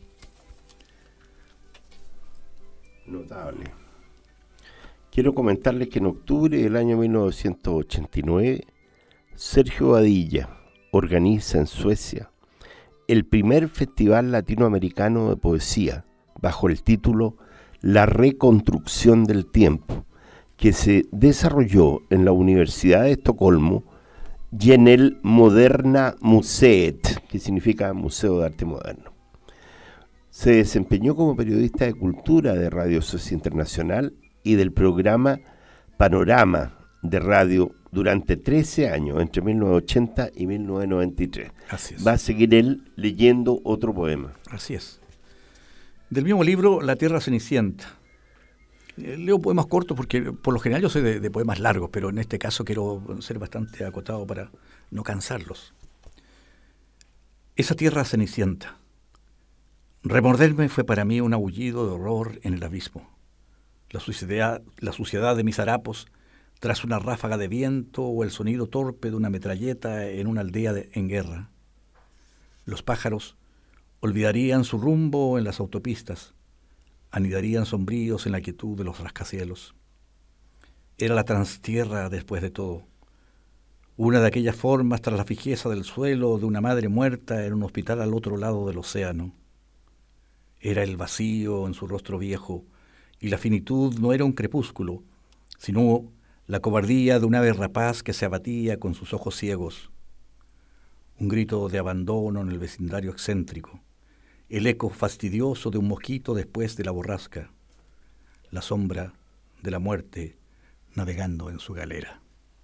Notable. Quiero comentarles que en octubre del año mil novecientos ochenta y nueve, Sergio Badilla organiza en Suecia el primer festival latinoamericano de poesía bajo el título La Reconstrucción del Tiempo, que se desarrolló en la Universidad de Estocolmo y en el Moderna Museet, que significa Museo de Arte Moderno. Se desempeñó como periodista de cultura de Radio Suecia Internacional y del programa Panorama de radio durante trece años, entre mil novecientos ochenta y mil novecientos noventa y tres. Así es. Va a seguir él leyendo otro poema. Así es. Del mismo libro, La Tierra Cenicienta. Eh, leo poemas cortos porque por lo general yo soy de, de poemas largos, pero en este caso quiero ser bastante acotado para no cansarlos. Esa tierra cenicienta. Remorderme fue para mí un aullido de horror en el abismo. La suciedad, la suciedad de mis harapos tras una ráfaga de viento o el sonido torpe de una metralleta en una aldea de, en guerra. Los pájaros olvidarían su rumbo en las autopistas, anidarían sombríos en la quietud de los rascacielos. Era la transtierra después de todo, una de aquellas formas tras la fijeza del suelo de una madre muerta en un hospital al otro lado del océano. Era el vacío en su rostro viejo, y la finitud no era un crepúsculo, sino la cobardía de un ave rapaz que se abatía con sus ojos ciegos. Un grito de abandono en el vecindario excéntrico, el eco fastidioso de un mosquito después de la borrasca, la sombra de la muerte navegando en su galera.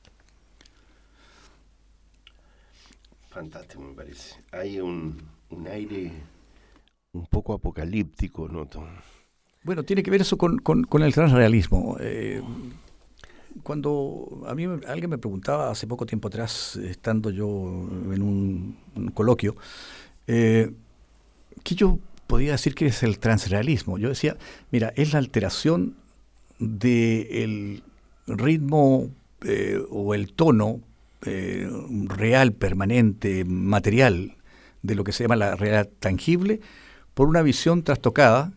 Fantástico, me parece. Hay un, un aire un poco apocalíptico, noto. Bueno, tiene que ver eso con, con, con el transrealismo. Eh, cuando a mí alguien me preguntaba hace poco tiempo atrás, estando yo en un, un coloquio, eh, ¿qué yo podía decir que es el transrealismo? Yo decía, mira, es la alteración del ritmo eh, o el tono eh, real, permanente, material, de lo que se llama la realidad tangible, por una visión trastocada,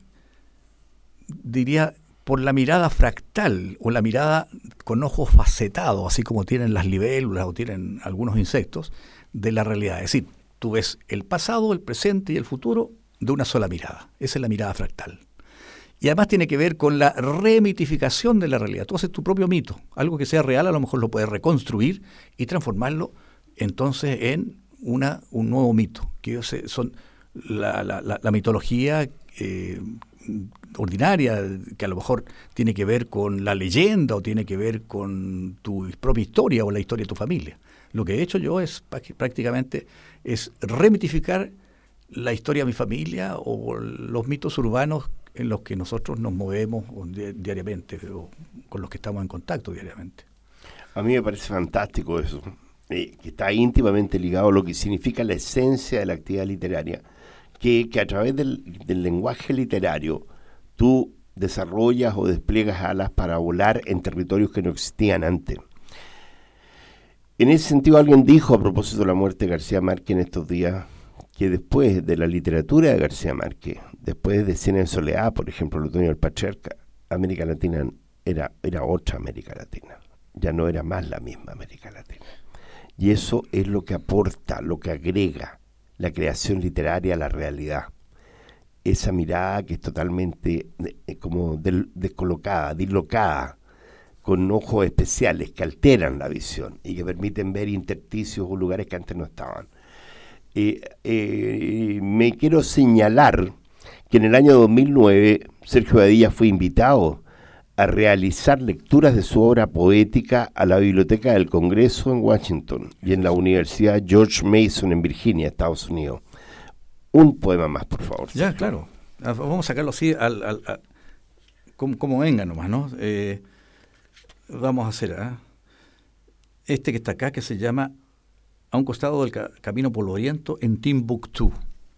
diría, por la mirada fractal o la mirada con ojos facetados, así como tienen las libélulas o tienen algunos insectos, de la realidad. Es decir, tú ves el pasado, el presente y el futuro de una sola mirada. Esa es la mirada fractal. Y además tiene que ver con la remitificación de la realidad. Tú haces tu propio mito. Algo que sea real a lo mejor lo puedes reconstruir y transformarlo entonces en una, un nuevo mito, que son la, la, la, la mitología eh, ordinaria, que a lo mejor tiene que ver con la leyenda o tiene que ver con tu propia historia o la historia de tu familia. Lo que he hecho yo es prácticamente es remitificar la historia de mi familia o los mitos urbanos en los que nosotros nos movemos diariamente o con los que estamos en contacto diariamente. A mí me parece fantástico eso, eh, que está íntimamente ligado a lo que significa la esencia de la actividad literaria, que, que a través del, del lenguaje literario tú desarrollas o despliegas alas para volar en territorios que no existían antes. En ese sentido, alguien dijo, a propósito de la muerte de García Márquez en estos días, que después de la literatura de García Márquez, después de Cien años de soledad, por ejemplo, el otoño del patriarca, América Latina era, era otra América Latina, ya no era más la misma América Latina. Y eso es lo que aporta, lo que agrega la creación literaria a la realidad. Esa mirada que es totalmente eh, como del, descolocada, dislocada, con ojos especiales que alteran la visión y que permiten ver intersticios o lugares que antes no estaban. Eh, eh, me quiero señalar que en el año dos mil nueve Sergio Badilla fue invitado a realizar lecturas de su obra poética a la Biblioteca del Congreso en Washington y en la Universidad George Mason en Virginia, Estados Unidos. Un poema más, por favor. Ya, claro. Vamos a sacarlo así, al, al, al, como, como venga nomás, ¿no? Eh, vamos a hacer ¿eh? este que está acá, que se llama A un costado del ca- camino polvoriento en Timbuktu.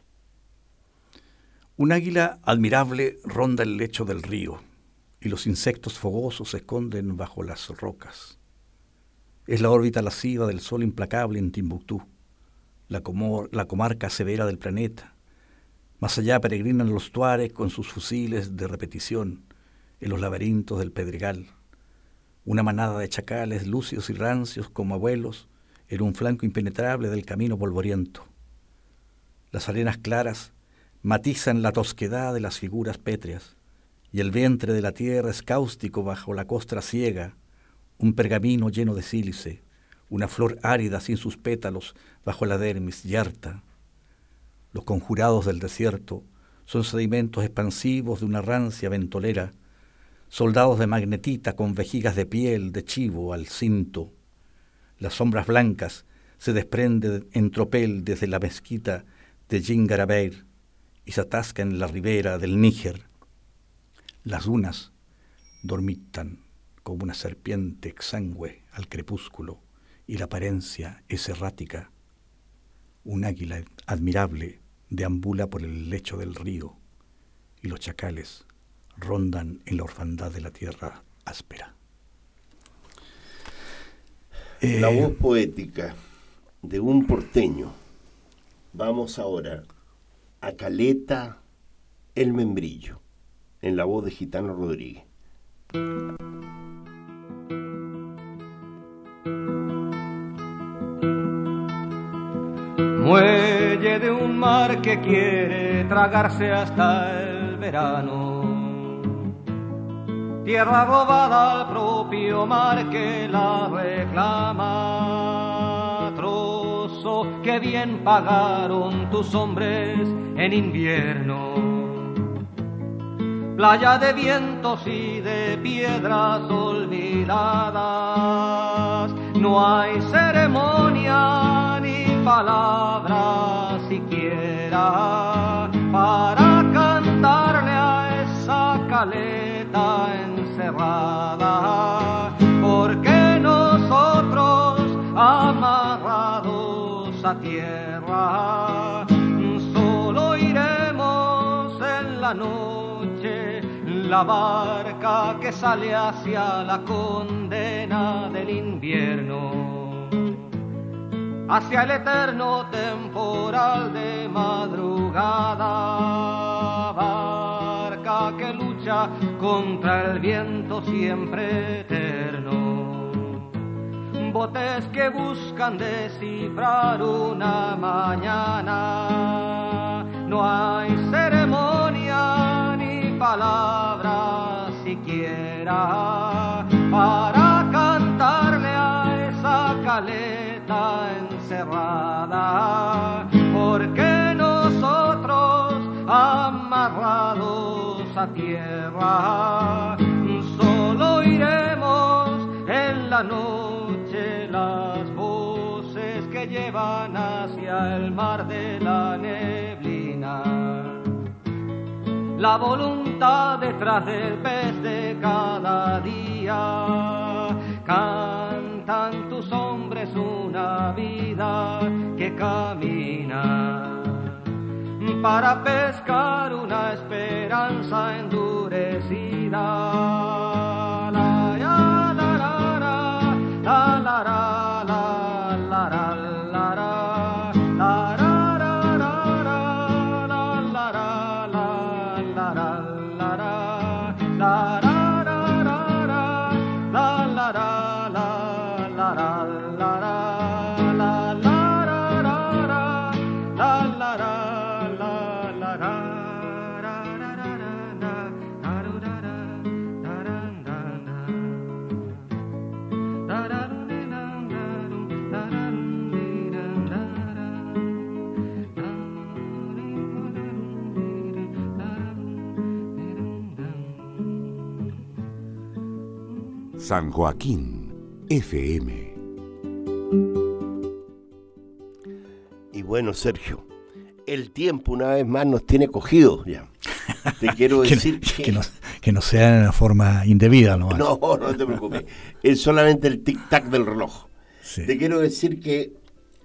Un águila admirable ronda el lecho del río y los insectos fogosos se esconden bajo las rocas. Es la órbita lasciva del sol implacable en Timbuktu, la, comor- la comarca severa del planeta. Más allá peregrinan los tuares con sus fusiles de repetición en los laberintos del Pedregal. Una manada de chacales lúcidos y rancios como abuelos en un flanco impenetrable del camino polvoriento. Las arenas claras matizan la tosquedad de las figuras pétreas, y el vientre de la tierra es cáustico bajo la costra ciega, un pergamino lleno de sílice, una flor árida sin sus pétalos bajo la dermis yerta. Los conjurados del desierto son sedimentos expansivos de una rancia ventolera, soldados de magnetita con vejigas de piel de chivo al cinto. Las sombras blancas se desprenden en tropel desde la mezquita de Jingarabeir y se atascan en la ribera del Níger. Las dunas dormitan como una serpiente exangüe al crepúsculo y la apariencia es errática. Un águila admirable deambula por el lecho del río y los chacales rondan en la orfandad de la tierra áspera. Eh, la voz poética de un porteño. Vamos ahora a Caleta el Membrillo, en la voz de Gitano Rodríguez. Muelle de un mar que quiere tragarse hasta el verano, tierra robada al propio mar que la reclama, trozo que bien pagaron tus hombres en invierno, playa de vientos y de piedras olvidadas, no hay ceremonia ni palabra siquiera para cantarle a esa caleta encerrada, porque nosotros amarrados a tierra solo iremos en la noche, la barca que sale hacia la condena del invierno, hacia el eterno temporal de madrugada, barca que lucha contra el viento siempre eterno, botes que buscan descifrar una mañana, no hay ceremonia ni palabra siquiera para cantarle a esa caleta encerrada, porque nosotros amarrados a tierra solo iremos en la noche, las voces que llevan hacia el mar de la neblina, la voluntad detrás del pez de cada día, cantan tus hombres una vida que camina para pescar una esperanza endurecida. La, ya, la, la, la, la, la, la, la, la, la, la, la, la, San Joaquín F M. Y bueno, Sergio, el tiempo una vez más nos tiene cogidos ya. Te quiero decir que, que... que, no, que no sea de una forma indebida, ¿no? No, no te preocupes. Es solamente el tic-tac del reloj. Sí. Te quiero decir que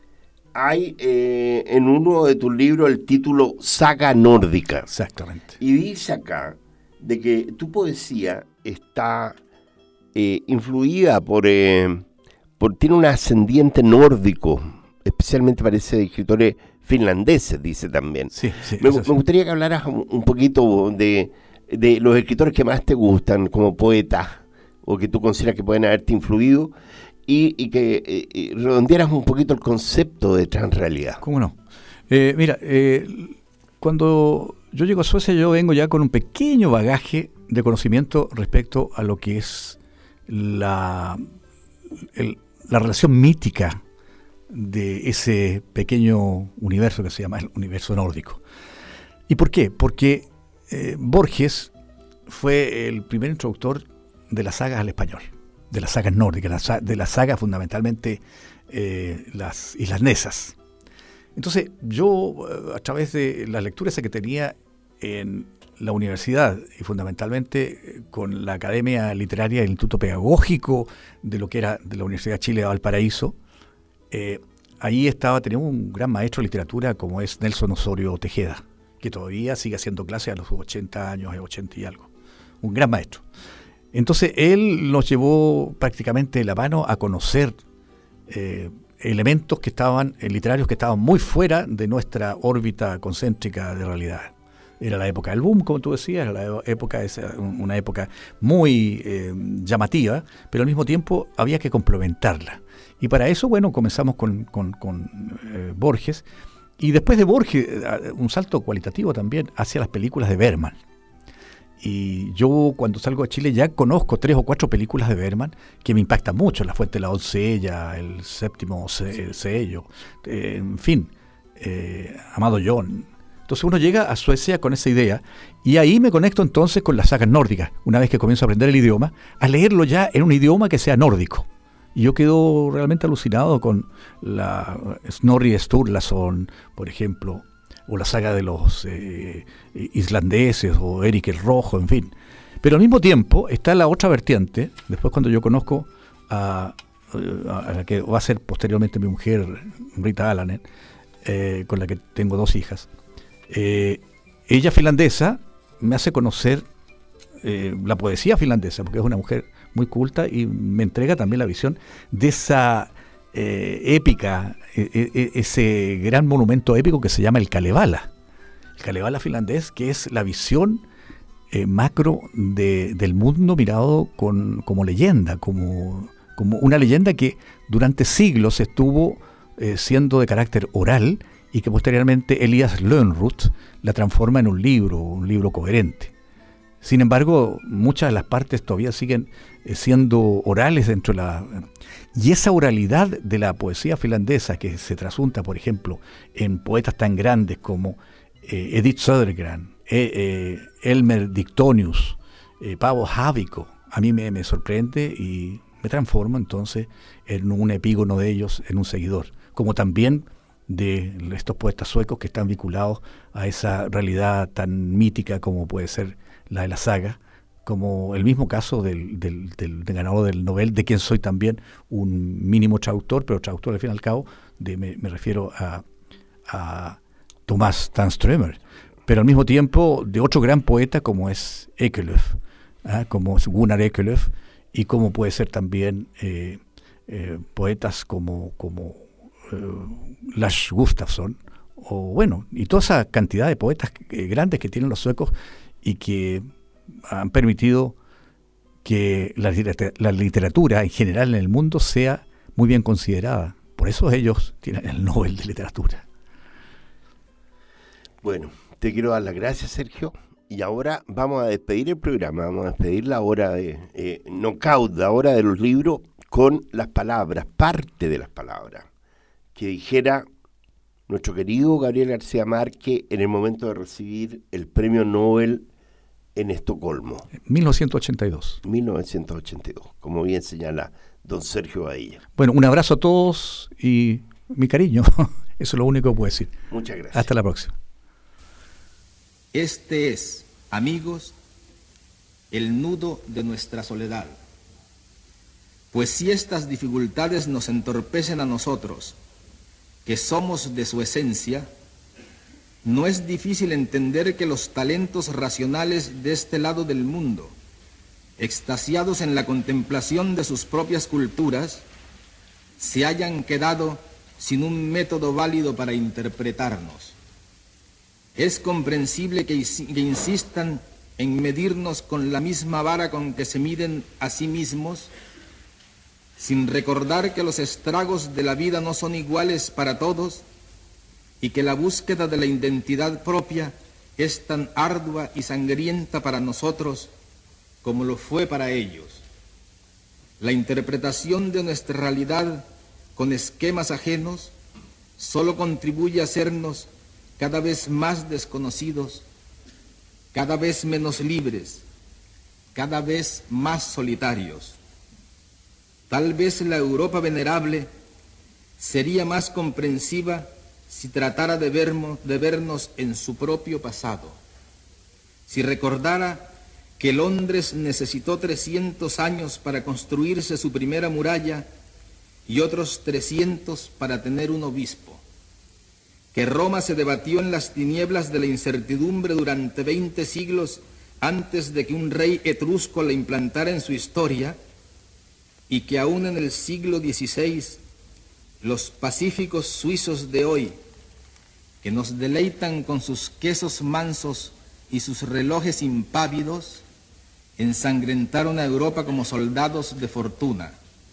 hay eh, en uno de tus libros el título Saga Nórdica. Exactamente. Y dice acá de que tu poesía está eh, influida por, eh, por... Tiene un ascendiente nórdico, especialmente parece de escritores finlandeses, dice también. Sí, sí, me, eso sí. me gustaría que hablaras un, un poquito de, de los escritores que más te gustan como poeta o que tú consideras que pueden haberte influido y, y que eh, redondearas un poquito el concepto de transrealidad. ¿Cómo no? Eh, mira, eh, cuando yo llego a Suecia, yo vengo ya con un pequeño bagaje de conocimiento respecto a lo que es la, el, la relación mítica de ese pequeño universo que se llama el universo nórdico. ¿Y por qué? Porque eh, Borges fue el primer introductor de las sagas al español, de las sagas nórdicas, de las sagas fundamentalmente eh, las islandesas. Entonces yo, a través de la lectura esa que tenía en la universidad y fundamentalmente con la Academia Literaria del Instituto Pedagógico de lo que era de la Universidad de Chile de Valparaíso, eh, ahí estaba, teníamos un gran maestro de literatura como es Nelson Osorio Tejeda, que todavía sigue haciendo clases a los ochenta años, ochenta y algo. Un gran maestro. Entonces él nos llevó prácticamente de la mano a conocer eh, elementos que estaban, eh, literarios que estaban muy fuera de nuestra órbita concéntrica de realidad. Era la época del boom, como tú decías, era la época, esa, una época muy eh, llamativa, pero al mismo tiempo había que complementarla. Y para eso, bueno, comenzamos con, con, con eh, Borges, y después de Borges, un salto cualitativo también hacia las películas de Bergman. Y yo cuando salgo a Chile ya conozco tres o cuatro películas de Bergman que me impactan mucho, La Fuente de la Doncella, El Séptimo Sello, eh, en fin, eh, Amado John. Entonces uno llega a Suecia con esa idea y ahí me conecto entonces con las sagas nórdicas, una vez que comienzo a aprender el idioma, a leerlo ya en un idioma que sea nórdico. Y yo quedo realmente alucinado con la Snorri Sturlason, por ejemplo, o la saga de los eh, islandeses, o Eric el Rojo, en fin. Pero al mismo tiempo está la otra vertiente, después cuando yo conozco a, a la que va a ser posteriormente mi mujer, Rita Alanen, eh, con la que tengo dos hijas. Eh, ella finlandesa me hace conocer eh, la poesía finlandesa, porque es una mujer muy culta y me entrega también la visión de esa eh, épica, e, e, ese gran monumento épico que se llama el Kalevala. El Kalevala finlandés, que es la visión eh, macro de, del mundo mirado con, como leyenda, como, como una leyenda que durante siglos estuvo eh, siendo de carácter oral y que posteriormente Elias Lönnrot la transforma en un libro, un libro coherente. Sin embargo, muchas de las partes todavía siguen eh, siendo orales dentro de la... Y esa oralidad de la poesía finlandesa que se trasunta, por ejemplo, en poetas tan grandes como eh, Edith Södergran, eh, eh, Elmer Diktonius, eh, Paavo Haavikko, a mí me, me sorprende y me transforma entonces en un epígono de ellos, en un seguidor. Como también de estos poetas suecos que están vinculados a esa realidad tan mítica como puede ser la de la saga, como el mismo caso del, del, del, del ganador del Nobel, de quien soy también un mínimo traductor, pero traductor al fin y al cabo, de, me, me refiero a, a Thomas Tanströmer, pero al mismo tiempo de otro gran poeta como es Ekelöf, ¿eh? como es Gunnar Ekelöf, y como puede ser también eh, eh, poetas como, como eh, Lars Gustafsson, o bueno, y toda esa cantidad de poetas eh, grandes que tienen los suecos y que han permitido que la, la literatura en general en el mundo sea muy bien considerada. Por eso ellos tienen el Nobel de Literatura. Bueno, te quiero dar las gracias, Sergio. Y ahora vamos a despedir el programa, vamos a despedir la hora de eh, Knockout, la hora de los libros, con las palabras, parte de las palabras, que dijera nuestro querido Gabriel García Márquez en el momento de recibir el premio Nobel en Estocolmo. mil novecientos ochenta y dos. mil novecientos ochenta y dos, como bien señala don Sergio Badilla. Bueno, un abrazo a todos y mi cariño. Eso es lo único que puedo decir. Muchas gracias. Hasta la próxima. Este es, amigos, el nudo de nuestra soledad. Pues si estas dificultades nos entorpecen a nosotros, que somos de su esencia, no es difícil entender que los talentos racionales de este lado del mundo, extasiados en la contemplación de sus propias culturas, se hayan quedado sin un método válido para interpretarnos. Es comprensible que, que insistan en medirnos con la misma vara con que se miden a sí mismos, sin recordar que los estragos de la vida no son iguales para todos y que la búsqueda de la identidad propia es tan ardua y sangrienta para nosotros como lo fue para ellos. La interpretación de nuestra realidad con esquemas ajenos solo contribuye a hacernos cada vez más desconocidos, cada vez menos libres, cada vez más solitarios. Tal vez la Europa venerable sería más comprensiva si tratara de, vermo, de vernos en su propio pasado, si recordara que Londres necesitó trescientos años para construirse su primera muralla y otros trescientos para tener un obispo, que Roma se debatió en las tinieblas de la incertidumbre durante veinte siglos antes de que un rey etrusco la implantara en su historia, y que aún en el siglo dieciséis los pacíficos suizos de hoy, que nos deleitan con sus quesos mansos y sus relojes impávidos, ensangrentaron a Europa como soldados de fortuna.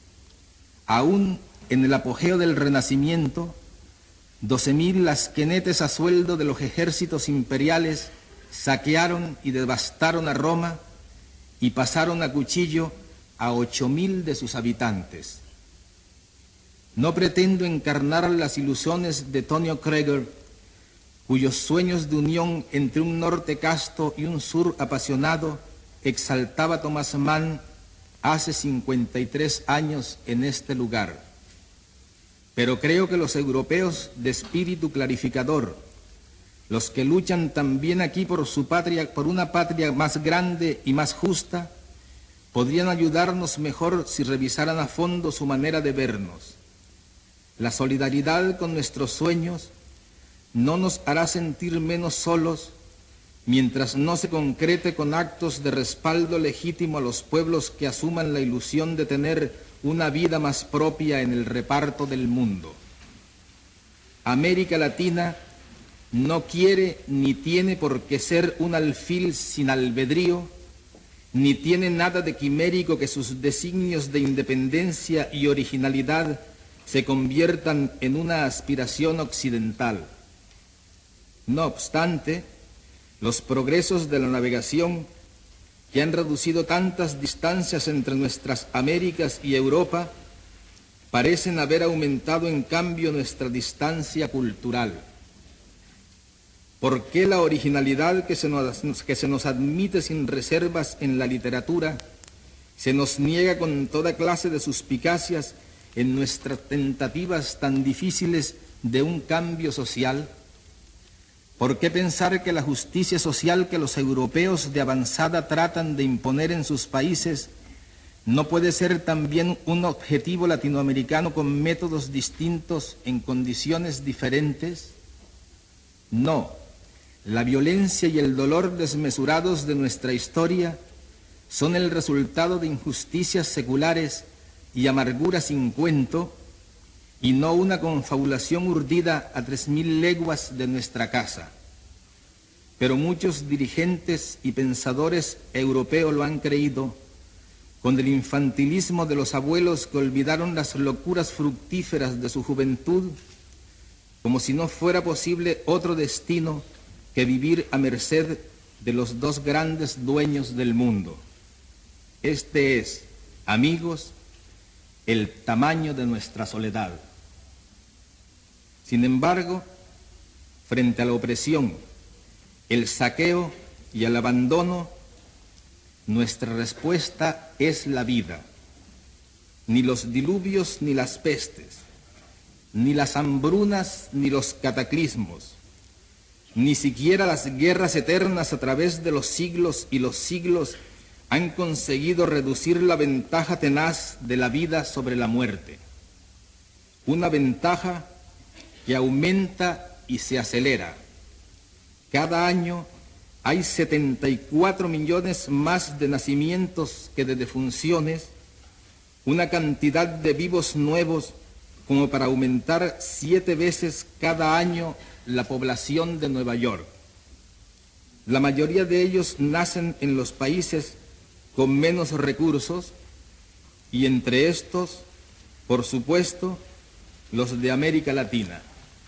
Aún en el apogeo del Renacimiento, doce mil lasquenetes a sueldo de los ejércitos imperiales saquearon y devastaron a Roma y pasaron a cuchillo a ocho mil de sus habitantes. No pretendo encarnar las ilusiones de Tonio Krieger, cuyos sueños de unión entre un norte casto y un sur apasionado exaltaba Thomas Mann hace cincuenta y tres años en este lugar. Pero creo que los europeos de espíritu clarificador, los que luchan también aquí por su patria, por una patria más grande y más justa, podrían ayudarnos mejor si revisaran a fondo su manera de vernos. La solidaridad con nuestros sueños no nos hará sentir menos solos mientras no se concrete con actos de respaldo legítimo a los pueblos que asuman la ilusión de tener una vida más propia en el reparto del mundo. América Latina no quiere ni tiene por qué ser un alfil sin albedrío, ni tiene nada de quimérico que sus designios de independencia y originalidad se conviertan en una aspiración occidental. No obstante, los progresos de la navegación, que han reducido tantas distancias entre nuestras Américas y Europa, parecen haber aumentado en cambio nuestra distancia cultural. ¿Por qué la originalidad que se nos, que se nos admite sin reservas en la literatura se nos niega con toda clase de suspicacias en nuestras tentativas tan difíciles de un cambio social? ¿Por qué pensar que la justicia social que los europeos de avanzada tratan de imponer en sus países no puede ser también un objetivo latinoamericano con métodos distintos en condiciones diferentes? No, la violencia y el dolor desmesurados de nuestra historia son el resultado de injusticias seculares y amargura sin cuento, y no una confabulación urdida a tres mil leguas de nuestra casa. Pero muchos dirigentes y pensadores europeos lo han creído, con el infantilismo de los abuelos que olvidaron las locuras fructíferas de su juventud, como si no fuera posible otro destino que vivir a merced de los dos grandes dueños del mundo. Este es, amigos, el tamaño de nuestra soledad. Sin embargo, frente a la opresión, el saqueo y el abandono, nuestra respuesta es la vida. Ni los diluvios ni las pestes, ni las hambrunas ni los cataclismos, ni siquiera las guerras eternas a través de los siglos y los siglos han conseguido reducir la ventaja tenaz de la vida sobre la muerte. Una ventaja que aumenta y se acelera. Cada año hay setenta y cuatro millones más de nacimientos que de defunciones, una cantidad de vivos nuevos como para aumentar siete veces cada año la población de Nueva York. La mayoría de ellos nacen en los países con menos recursos y entre estos, por supuesto, los de América Latina.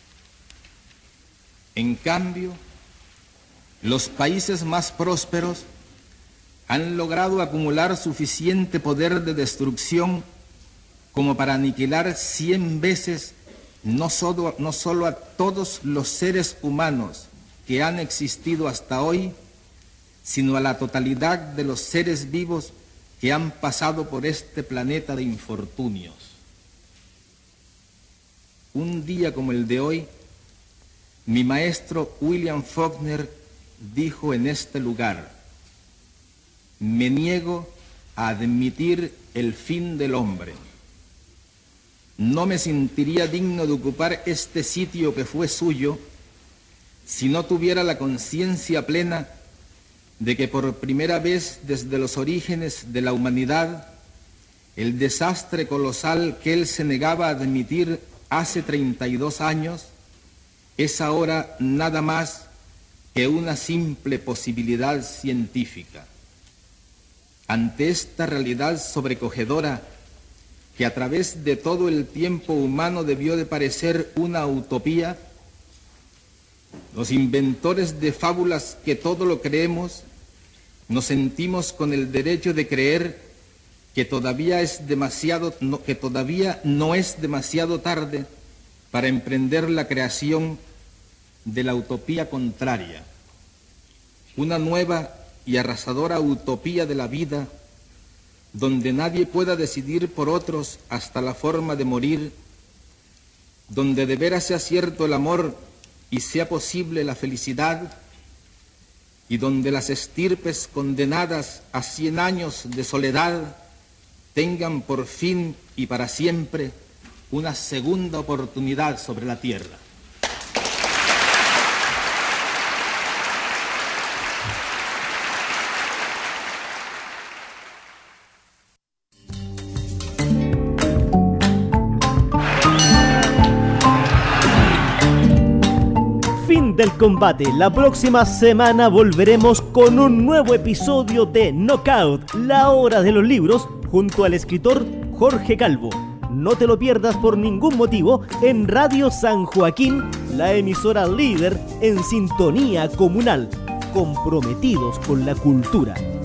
En cambio, los países más prósperos han logrado acumular suficiente poder de destrucción como para aniquilar cien veces no solo, no solo a todos los seres humanos que han existido hasta hoy, sino a la totalidad de los seres vivos que han pasado por este planeta de infortunios. Un día como el de hoy, mi maestro William Faulkner dijo en este lugar: me niego a admitir el fin del hombre. No me sentiría digno de ocupar este sitio que fue suyo si no tuviera la conciencia plena de que por primera vez desde los orígenes de la humanidad, el desastre colosal que él se negaba a admitir hace treinta y dos años es ahora nada más que una simple posibilidad científica. Ante esta realidad sobrecogedora, que a través de todo el tiempo humano debió de parecer una utopía, los inventores de fábulas que todo lo creemos, nos sentimos con el derecho de creer que todavía es demasiado, no, que todavía no es demasiado tarde para emprender la creación de la utopía contraria, una nueva y arrasadora utopía de la vida, donde nadie pueda decidir por otros hasta la forma de morir, donde de veras sea cierto el amor y sea posible la felicidad, y donde las estirpes condenadas a cien años de soledad tengan por fin y para siempre una segunda oportunidad sobre la tierra. Del combate. La próxima semana volveremos con un nuevo episodio de Knockout, la hora de los libros, junto al escritor Jorge Calvo. No te lo pierdas por ningún motivo en Radio San Joaquín, la emisora líder en sintonía comunal, comprometidos con la cultura.